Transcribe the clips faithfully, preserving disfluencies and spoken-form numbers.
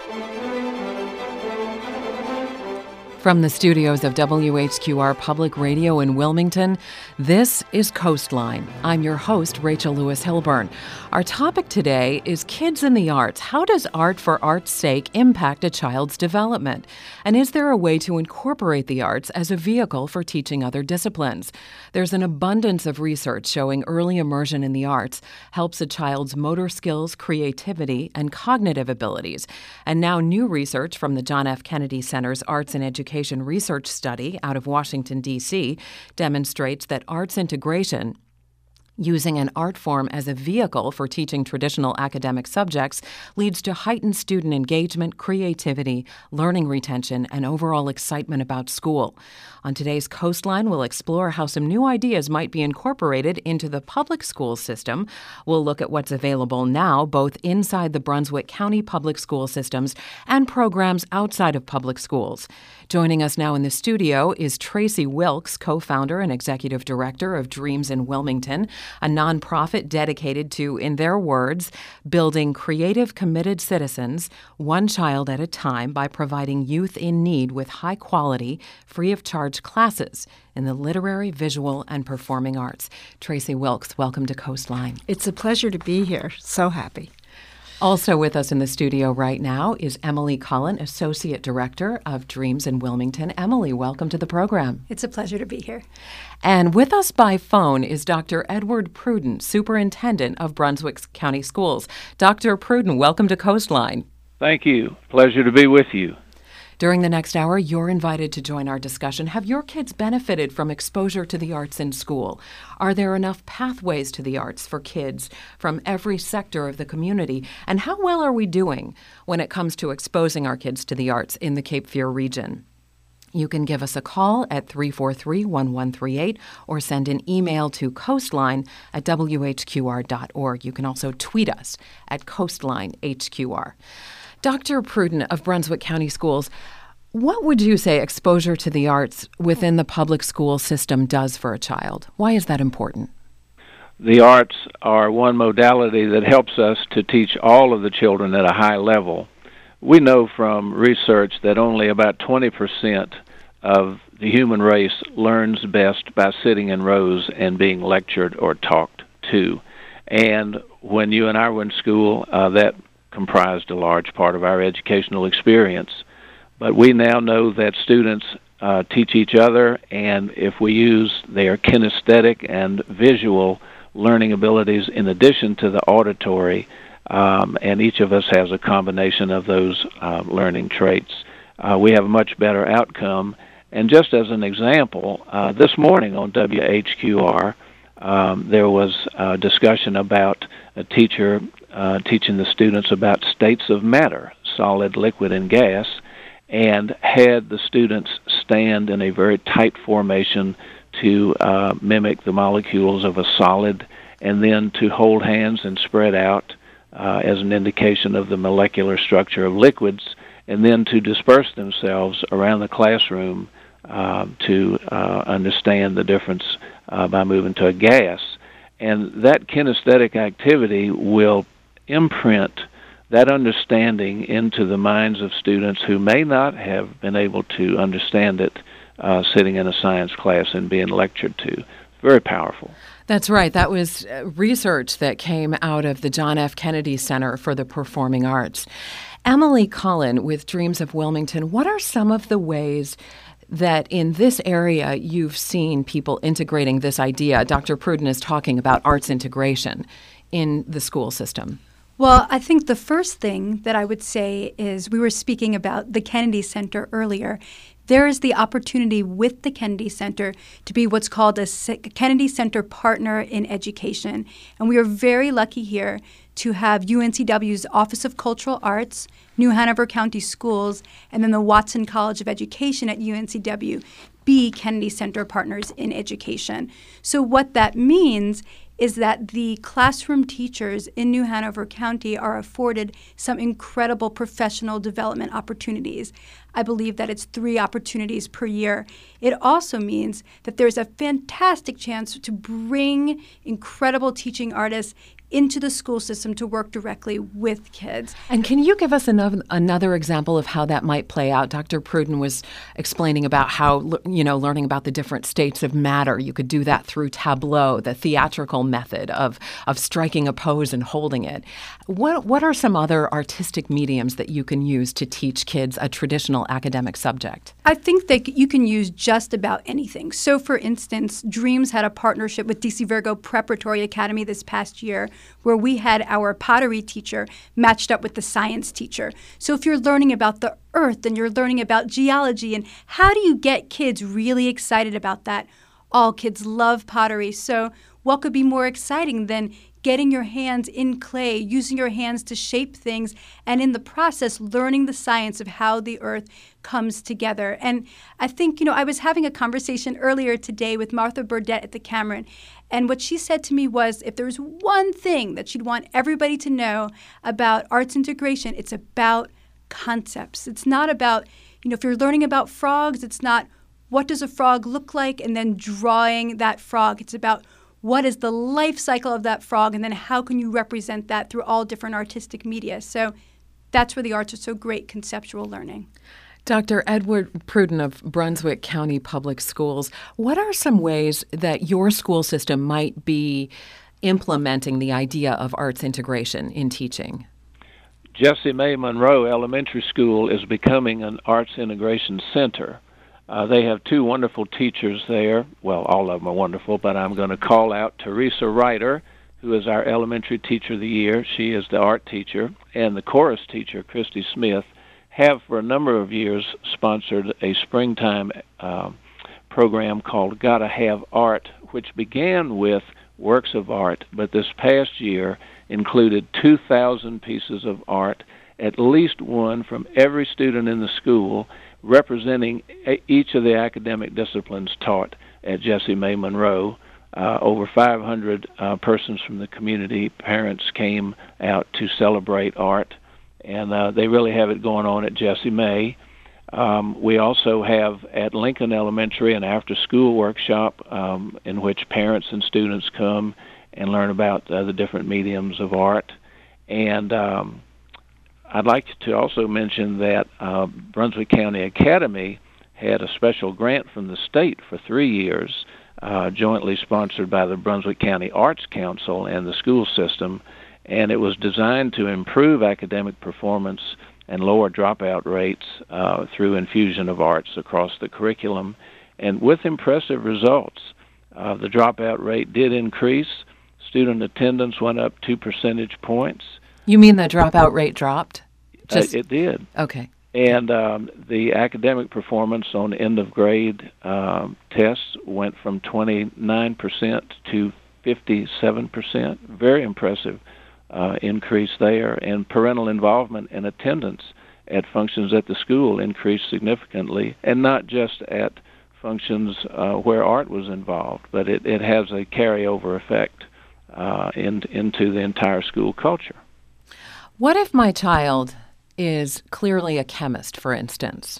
From the studios of W H Q R Public Radio in Wilmington, this is Coastline. I'm your host, Rachel Lewis Hilburn. Our topic today is Kids in the Arts. How does art for art's sake impact a child's development? And is there a way to incorporate the arts as a vehicle for teaching other disciplines? There's an abundance of research showing early immersion in the arts helps a child's motor skills, creativity, and cognitive abilities. And now new research from the John F. Kennedy Center's Arts and Education Research Study out of Washington, D C demonstrates that arts integration, using an art form as a vehicle for teaching traditional academic subjects, leads to heightened student engagement, creativity, learning retention, and overall excitement about school. On today's Coastline, we'll explore how some new ideas might be incorporated into the public school system. We'll look at what's available now, both inside the Brunswick County public school systems and programs outside of public schools. Joining us now in the studio is Tracy Wilkes, co-founder and executive director of Dreams in Wilmington, a nonprofit dedicated to, in their words, building creative, committed citizens, one child at a time, by providing youth in need with high-quality, free-of-charge classes in the literary, visual, and performing arts. Tracy Wilkes, welcome to Coastline. It's a pleasure to be here. So happy. Also with us in the studio right now is Emily Cullen, Associate Director of Dreams in Wilmington. Emily, welcome to the program. It's a pleasure to be here. And with us by phone is Doctor Edward Pruden, Superintendent of Brunswick County Schools. Doctor Pruden, welcome to Coastline. Thank you. Pleasure to be with you. During the next hour, you're invited to join our discussion. Have your kids benefited from exposure to the arts in school? Are there enough pathways to the arts for kids from every sector of the community? And how well are we doing when it comes to exposing our kids to the arts in the Cape Fear region? You can give us a call at three four three, one one three eight or send an email to coastline at w h q r dot org. You can also tweet us at coastline H Q R. Doctor Pruden of Brunswick County Schools, what would you say exposure to the arts within the public school system does for a child? Why is that important? The arts are one modality that helps us to teach all of the children at a high level. We know from research that only about twenty percent of the human race learns best by sitting in rows and being lectured or talked to. And when you and I were in school, uh, that comprised a large part of our educational experience. But we now know that students uh, teach each other, and if we use their kinesthetic and visual learning abilities in addition to the auditory, um, and each of us has a combination of those uh, learning traits, uh, we have a much better outcome. And just as an example, uh, this morning on W H Q R, um, there was a discussion about a teacher Uh, teaching the students about states of matter, solid, liquid, and gas, and had the students stand in a very tight formation to uh, mimic the molecules of a solid, and then to hold hands and spread out uh, as an indication of the molecular structure of liquids, and then to disperse themselves around the classroom uh, to uh, understand the difference uh, by moving to a gas. And that kinesthetic activity will imprint that understanding into the minds of students who may not have been able to understand it uh, sitting in a science class and being lectured to. Very powerful. That's right. That was research that came out of the John F. Kennedy Center for the Performing Arts. Emily Cullen with Dreams of Wilmington, what are some of the ways that in this area you've seen people integrating this idea? Doctor Pruden is talking about arts integration in the school system. Well, I think the first thing that I would say is we were speaking about the Kennedy Center earlier. There is the opportunity with the Kennedy Center to be what's called a Kennedy Center Partner in Education. And we are very lucky here to have U N C W's Office of Cultural Arts, New Hanover County Schools, and then the Watson College of Education at U N C W be Kennedy Center Partners in Education. So what that means is that the classroom teachers in New Hanover County are afforded some incredible professional development opportunities. I believe that it's three opportunities per year. It also means that there's a fantastic chance to bring incredible teaching artists into the school system to work directly with kids. And can you give us another, another example of how that might play out? Doctor Pruden was explaining about how, you know, learning about the different states of matter. You could do that through Tableau, the theatrical method of, of striking a pose and holding it. What, what are some other artistic mediums that you can use to teach kids a traditional academic subject? I think that you can use just about anything. So, for instance, Dreams had a partnership with D C Virgo Preparatory Academy this past year where we had our pottery teacher matched up with the science teacher. So if you're learning about the earth and you're learning about geology and how do you get kids really excited about that? All kids love pottery. So what could be more exciting than getting your hands in clay, using your hands to shape things, and in the process, learning the science of how the earth comes together. And I think, you know, I was having a conversation earlier today with Martha Burdett at the Cameron, and what she said to me was if there was one thing that she'd want everybody to know about arts integration, it's about concepts. It's not about, you know, if you're learning about frogs, it's not what does a frog look like and then drawing that frog. It's about what is the life cycle of that frog, and then how can you represent that through all different artistic media. So that's where the arts are so great, conceptual learning. Doctor Edward Pruden of Brunswick County Public Schools, what are some ways that your school system might be implementing the idea of arts integration in teaching? Jessie May Monroe Elementary School is becoming an arts integration center. Uh, they have two wonderful teachers there. Well, all of them are wonderful, but I'm going to call out Teresa Ryder, who is our elementary teacher of the year. She is the art teacher. And the chorus teacher, Christy Smith, have for a number of years sponsored a springtime uh, program called Gotta Have Art, which began with works of art, but this past year included two thousand pieces of art, at least one from every student in the school, representing each of the academic disciplines taught at Jessie May Monroe. Uh, over five hundred uh, persons from the community, parents came out to celebrate art, and uh, they really have it going on at Jessie May. Um, we also have at Lincoln Elementary an after-school workshop um, in which parents and students come and learn about uh, the different mediums of art. And um, I'd like to also mention that uh, Brunswick County Academy had a special grant from the state for three years, uh, jointly sponsored by the Brunswick County Arts Council and the school system, and it was designed to improve academic performance and lower dropout rates uh, through infusion of arts across the curriculum, and with impressive results. Uh, the dropout rate did increase. Student attendance went up two percentage points. You mean the dropout rate dropped? Just... Uh, it did. Okay. And um, the academic performance on end-of-grade um, tests went from twenty-nine percent to fifty-seven percent. Very impressive uh, increase there. And parental involvement and attendance at functions at the school increased significantly, and not just at functions uh, where art was involved, but it, it has a carryover effect uh, in, into the entire school culture. What if my child is clearly a chemist, for instance,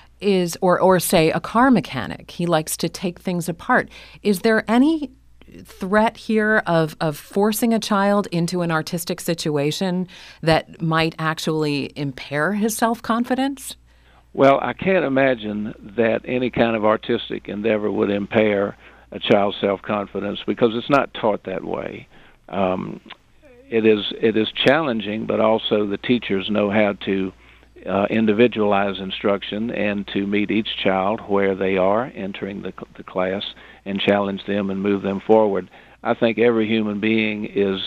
is or or say a car mechanic? He likes to take things apart. Is there any threat here of, of forcing a child into an artistic situation that might actually impair his self-confidence? Well, I can't imagine that any kind of artistic endeavor would impair a child's self-confidence because it's not taught that way. Um, It is it is challenging, but also the teachers know how to uh, individualize instruction and to meet each child where they are entering the, the class and challenge them and move them forward. I think every human being is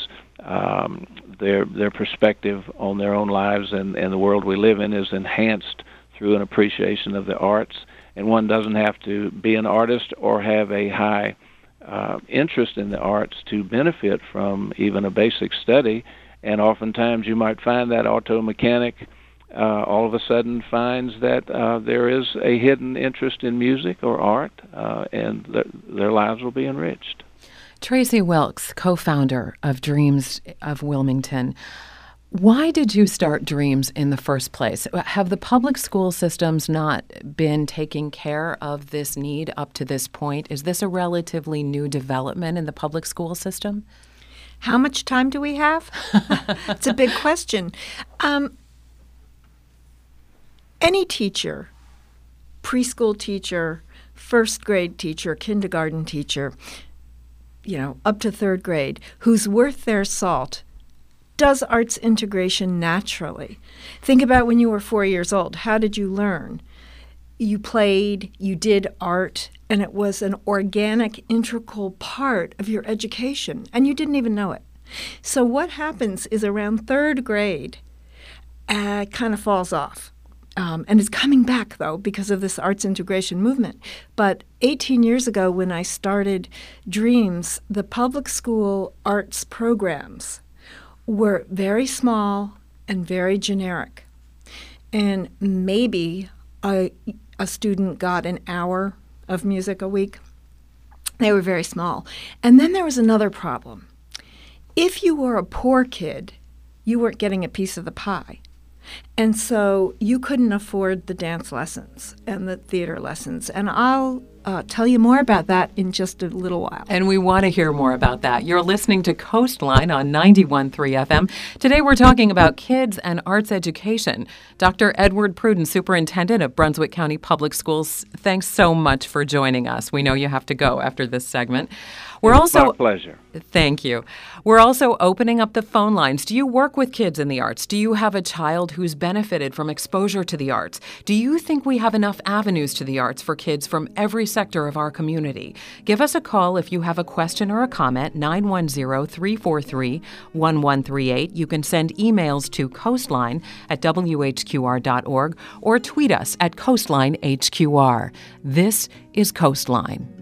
um, their their perspective on their own lives and, and the world we live in is enhanced through an appreciation of the arts, and one doesn't have to be an artist or have a high Uh, interest in the arts to benefit from even a basic study. And oftentimes you might find that auto mechanic uh, all of a sudden finds that uh, there is a hidden interest in music or art, uh, and th- their lives will be enriched. Tracy Wilkes, co-founder of Dreams of Wilmington. Why did you start Dreams in the first place? Have the public school systems not been taking care of this need up to this point? Is this a relatively new development in the public school system? How much time do we have? It's a big question. Um, any teacher, preschool teacher, first grade teacher, kindergarten teacher, you know, up to third grade, who's worth their salt, does arts integration naturally. Think about when you were four years old. How did you learn? You played, you did art, and it was an organic, integral part of your education, and you didn't even know it. So what happens is around third grade, uh, it kind of falls off. Um, and it's coming back, though, because of this arts integration movement. But eighteen years ago, when I started Dreams, the public school arts programs were very small and very generic. And maybe a, a student got an hour of music a week. They were very small. And then there was another problem. If you were a poor kid, you weren't getting a piece of the pie. And so you couldn't afford the dance lessons and the theater lessons. And I'll uh, tell you more about that in just a little while. And we want to hear more about that. You're listening to Coastline on ninety-one point three F M. Today we're talking about kids and arts education. Doctor Edward Pruden, Superintendent of Brunswick County Public Schools, thanks so much for joining us. We know you have to go after this segment. We're It's also my pleasure. Thank you. We're also opening up the phone lines. Do you work with kids in the arts? Do you have a child who's benefited from exposure to the arts? Do you think we have enough avenues to the arts for kids from every sector of our community? Give us a call if you have a question or a comment, nine one zero, three four three, one one three eight. You can send emails to coastline at w h q r dot org or tweet us at coastline H Q R. This is Coastline.